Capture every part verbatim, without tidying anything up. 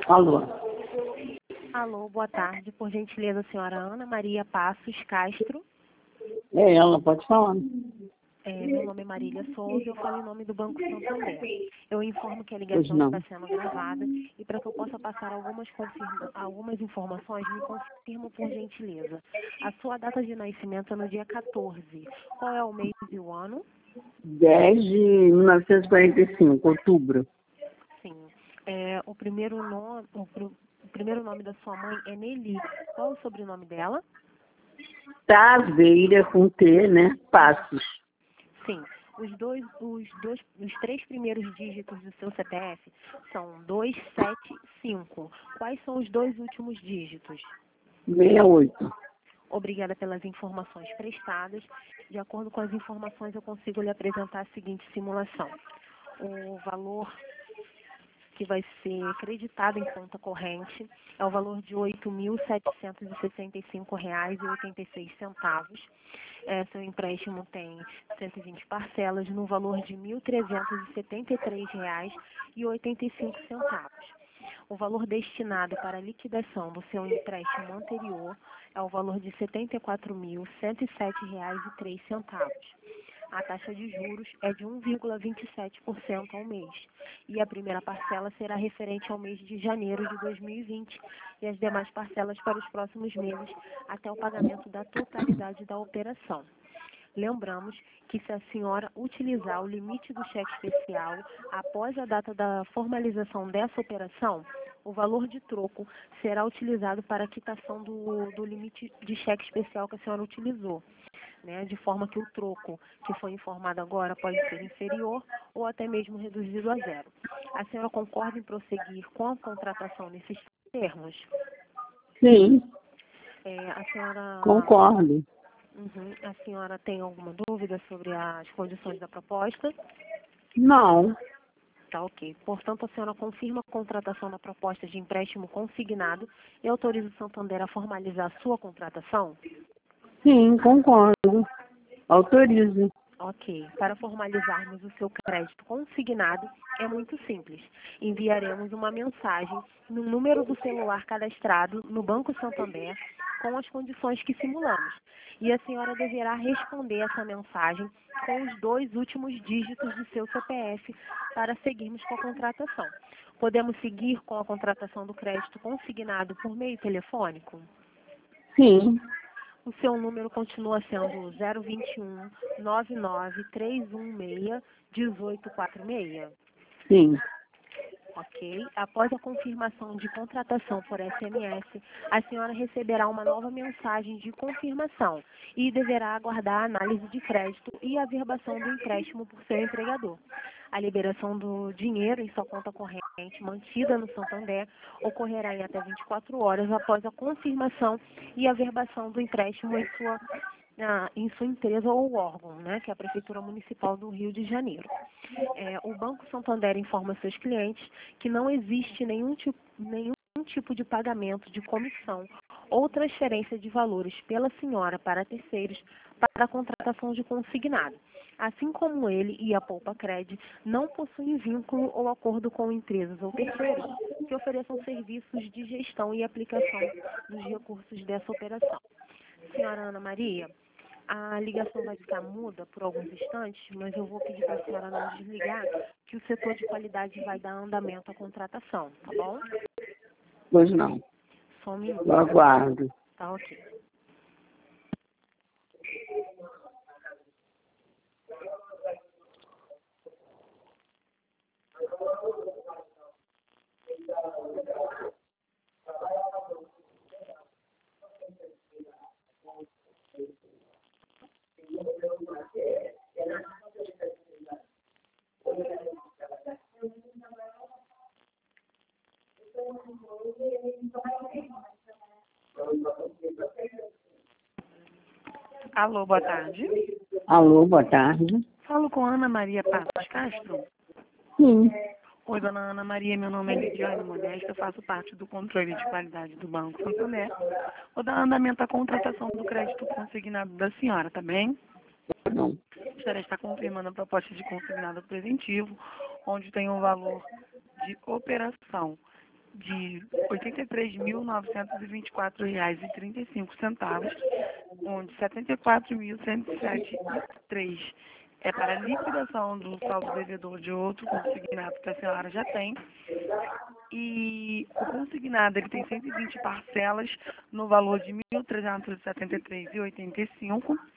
Alô? Alô, boa tarde. Por gentileza, senhora Ana Maria Passos Castro. É ela, pode falar. É, meu nome é Marília Souza e eu falo em nome do Banco Santander. Eu informo que a Pois ligação não. está sendo gravada e para que eu possa passar algumas, confirma, algumas informações, me confirma por gentileza. A sua data de nascimento é no dia quatorze. Qual é o mês e o ano? dez de mil novecentos e quarenta e cinco, outubro. Sim. É, o, primeiro nome, o, pr- o primeiro nome da sua mãe é Nelly. Qual é o sobrenome dela? Taveira com T, né? Passos. Sim. Os dois, os dois, os três primeiros dígitos do seu C P F são dois sete cinco. Quais são os dois últimos dígitos? sessenta e oito. Obrigada pelas informações prestadas. De acordo com as informações, eu consigo lhe apresentar a seguinte simulação. O valor que vai ser creditado em conta corrente é o valor de oito mil setecentos e sessenta e cinco reais e oitenta e seis centavos. É, seu empréstimo tem cento e vinte parcelas no valor de mil trezentos e setenta e três reais e oitenta e cinco centavos. O valor destinado para a liquidação do seu empréstimo anterior é o valor de setenta e quatro mil cento e sete reais e três centavos. A taxa de juros é de um vírgula vinte e sete por cento ao mês e a primeira parcela será referente ao mês de janeiro de dois mil e vinte e as demais parcelas para os próximos meses até o pagamento da totalidade da operação. Lembramos que se a senhora utilizar o limite do cheque especial após a data da formalização dessa operação, o valor de troco será utilizado para a quitação do, do limite de cheque especial que a senhora utilizou. Né, de forma que o troco que foi informado agora pode ser inferior ou até mesmo reduzido a zero. A senhora concorda em prosseguir com a contratação nesses termos? Sim, É, a senhora, concordo. uhum, a senhora tem alguma dúvida sobre as condições da proposta? Não. Tá ok. Portanto, a senhora confirma a contratação da proposta de empréstimo consignado e autoriza o Santander a formalizar a sua contratação? Sim, concordo. Autorizo. Ok. Para formalizarmos o seu crédito consignado, é muito simples. Enviaremos uma mensagem no número do celular cadastrado no Banco Santander com as condições que simulamos. E a senhora deverá responder essa mensagem com os dois últimos dígitos do seu C P F para seguirmos com a contratação. Podemos seguir com a contratação do crédito consignado por meio telefônico? Sim, O seu número continua sendo zero vinte e um, nove nove três um seis, um oito quatro seis. sim. Ok? Após a confirmação de contratação por S M S, a senhora receberá uma nova mensagem de confirmação e deverá aguardar a análise de crédito e a averbação do empréstimo por seu empregador. A liberação do dinheiro em sua conta corrente mantida no Santander ocorrerá em até vinte e quatro horas após a confirmação e averbação do empréstimo em sua ah, em sua empresa ou órgão, né, que é a Prefeitura Municipal do Rio de Janeiro. É, o Banco Santander informa seus clientes que não existe nenhum tipo, nenhum tipo de pagamento de comissão ou transferência de valores pela senhora para terceiros para a contratação de consignado. Assim como ele e a Poupa Cred não possuem vínculo ou acordo com empresas ou terceiros que ofereçam serviços de gestão e aplicação dos recursos dessa operação. Senhora Ana Maria, a ligação vai ficar muda por alguns instantes, mas eu vou pedir para a senhora não desligar, que o setor de qualidade vai dar andamento à contratação, tá bom? Pois não. Só um minuto. Eu aguardo. Tá ok. Alô, boa tarde. Alô, boa tarde. Falo com Ana Maria Passos Castro. Sim. Oi, dona Ana Maria, meu nome é Lidiane Modesta, eu faço parte do controle de qualidade do Banco Santander. Vou dar andamento à contratação do crédito consignado da senhora, tá bem? Não. A senhora está confirmando a proposta de consignado preventivo, onde tem um valor de operação de oitenta e três mil novecentos e vinte e quatro reais e trinta e cinco centavos, onde setenta e quatro mil cento e sete vírgula três é para liquidação do saldo devedor de outro consignado que a senhora já tem. E o consignado ele tem cento e vinte parcelas no valor de mil trezentos e setenta e três reais e oitenta e cinco centavos.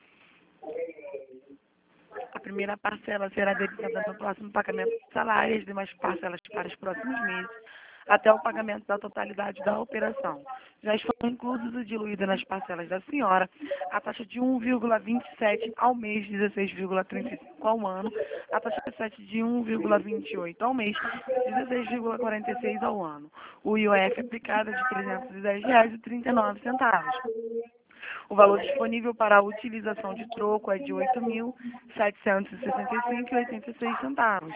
A primeira parcela será debitada no próximo pagamento do salário e as demais parcelas para os próximos meses, até o pagamento da totalidade da operação. Já estão inclusos e diluídas nas parcelas da senhora a taxa de um vírgula vinte e sete ao mês, dezesseis vírgula trinta e cinco ao ano, a taxa de sete de um vírgula vinte e oito ao mês, dezesseis vírgula quarenta e seis ao ano. O I O F aplicado é de trezentos e dez reais e trinta e nove centavos. O valor disponível para a utilização de troco é de oito mil setecentos e sessenta e cinco reais e oitenta e seis centavos.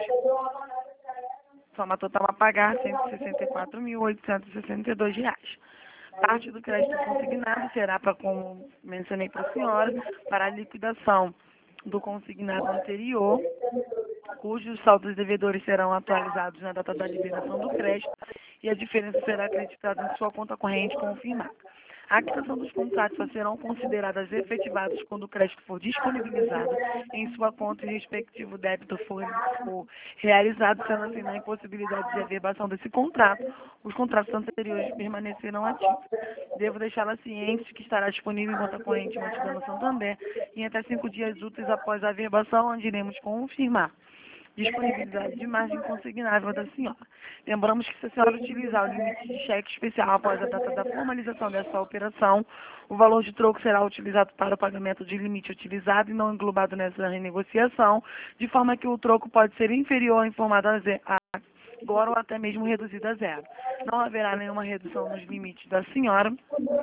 Soma total a pagar cento e sessenta e quatro mil oitocentos e sessenta e dois reais. Parte do crédito consignado será para, como mencionei para a senhora, para a liquidação do consignado anterior, cujos saldos devedores serão atualizados na data da liberação do crédito e a diferença será acreditada em sua conta corrente confirmada. A quitação dos contratos só serão consideradas efetivadas quando o crédito for disponibilizado em sua conta e o respectivo débito for, for realizado, sendo assim na impossibilidade de averbação desse contrato, os contratos anteriores permanecerão ativos. Devo deixá-la ciente de que estará disponível em conta corrente mantida no Santander em até cinco dias úteis após a averbação, onde iremos confirmar disponibilidade de margem consignável da senhora. Lembramos que se a senhora utilizar o limite de cheque especial após a data da formalização dessa operação, o valor de troco será utilizado para o pagamento de limite utilizado e não englobado nessa renegociação, de forma que o troco pode ser inferior em forma a agora ou até mesmo reduzido a zero. Não haverá nenhuma redução nos limites da senhora.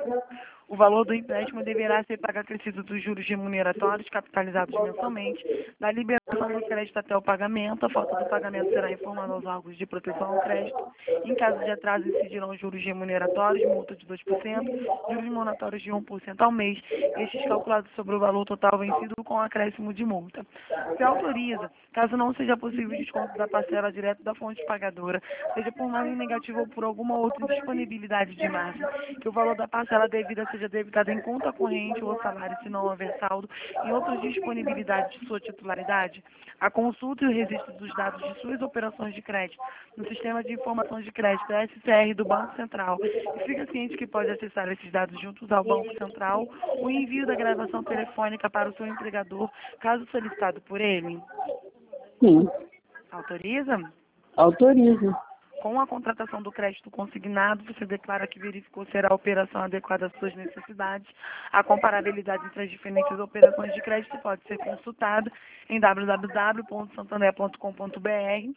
O valor do empréstimo deverá ser pago acrescido dos juros remuneratórios capitalizados mensalmente, da liberação do crédito até o pagamento. A falta do pagamento será informada aos órgãos de proteção ao crédito. Em caso de atraso, incidirão juros remuneratórios, multa de dois por cento, juros monatórios de um por cento ao mês, estes calculados sobre o valor total vencido com acréscimo de multa. Se autoriza, caso não seja possível o desconto da parcela direto da fonte pagadora, seja por margem negativa ou por alguma outra indisponibilidade de margem, que o valor da parcela devida seja debitado em conta corrente ou salário, se não houver saldo, em outras disponibilidades de sua titularidade, a consulta e o registro dos dados de suas operações de crédito no Sistema de Informações de Crédito, S C R, do Banco Central, e fica ciente que pode acessar esses dados juntos ao Banco Central, o envio da gravação telefônica para o seu empregador, caso solicitado por ele. Sim. Autoriza? Autorizo. Com a contratação do crédito consignado, você declara que verificou ser a operação adequada às suas necessidades. A comparabilidade entre as diferentes operações de crédito pode ser consultada em w w w ponto santander ponto com ponto b r.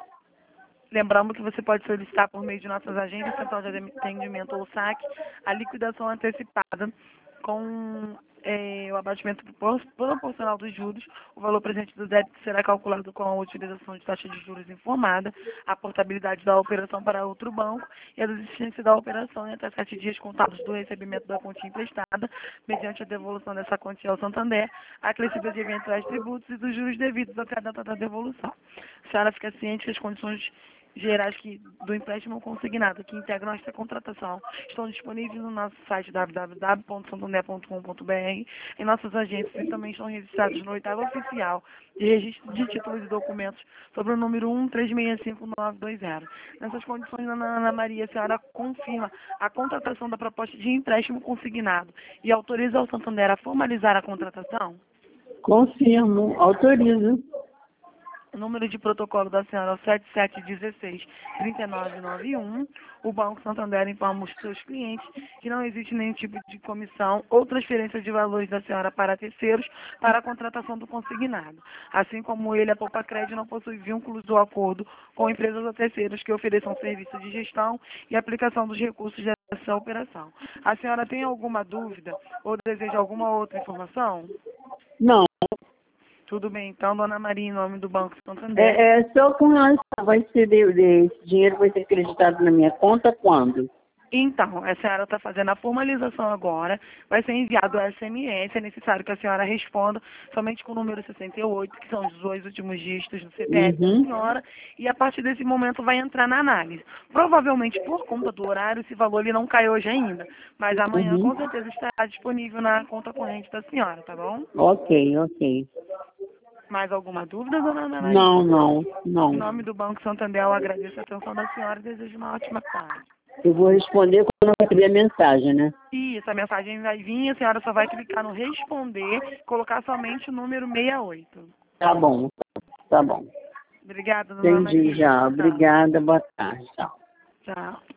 Lembrando que você pode solicitar por meio de nossas agências, Central de Atendimento ou saque, a liquidação antecipada com é, o abatimento proporcional dos juros. O valor presente do débito será calculado com a utilização de taxa de juros informada, a portabilidade da operação para outro banco e a desistência da operação em até sete dias contados do recebimento da quantia emprestada, mediante a devolução dessa quantia ao Santander, acrescida de eventuais tributos e dos juros devidos até a data da devolução. A senhora fica ciente que as condições gerais que, do empréstimo consignado que integram esta contratação estão disponíveis no nosso site w w w ponto santander ponto com ponto b r, em nossas agências e também estão registrados no oitavo oficial de registro de títulos e documentos sobre o número um três seis cinco nove dois zero. Nessas condições, Ana Ana Maria, a senhora confirma a contratação da proposta de empréstimo consignado e autoriza o Santander a formalizar a contratação? Confirmo. Autorizo. O número de protocolo da senhora é o sete sete um seis, três nove nove um. O Banco Santander informa os seus clientes que não existe nenhum tipo de comissão ou transferência de valores da senhora para terceiros para a contratação do consignado. Assim como ele, a Poupa Crédito não possui vínculos do acordo com empresas ou terceiros que ofereçam serviço de gestão e aplicação dos recursos dessa operação. A senhora tem alguma dúvida ou deseja alguma outra informação? Não. Tudo bem, então, dona Maria, em nome do Banco Santander. É, é só com relação, vai ser de, de, esse dinheiro vai ser acreditado na minha conta quando? Então, a senhora está fazendo a formalização agora, vai ser enviado o S M S, é necessário que a senhora responda somente com o número sessenta e oito, que são os dois últimos dígitos do C P F da Uhum. senhora, e a partir desse momento vai entrar na análise. Provavelmente, por conta do horário, esse valor ele não cai hoje ainda, mas amanhã Uhum. com certeza estará disponível na conta corrente da senhora, tá bom? Ok, ok. Mais alguma dúvida, dona Ana Maria? Não, não, Em não. nome do Banco Santander, eu agradeço a atenção da senhora e desejo uma ótima tarde. Eu vou responder quando eu receber a mensagem, né? E essa mensagem vai vir, a senhora só vai clicar no responder, colocar somente o número sessenta e oito. Tá bom, tá bom. Obrigada, dona Entendi Maria. já. Tchau. Obrigada, boa tarde. Tchau. Tchau.